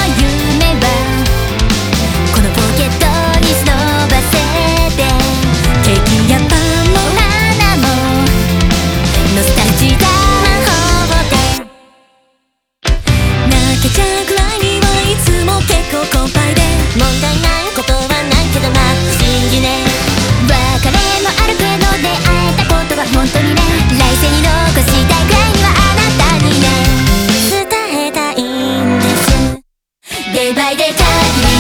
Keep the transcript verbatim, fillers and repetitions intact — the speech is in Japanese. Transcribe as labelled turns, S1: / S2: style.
S1: 夢はこのポケットに忍ばせて、ケーキやパンも花もノスタルジーだ魔法で。泣けちゃうくらいにはいつも結構コンパイで、問題ないことはないけどまあ不思議ね。別れもあるけど出会えたことは本当にね、来世に残したいくらいにはあなたにね伝えたいんです。デイバイデイ限り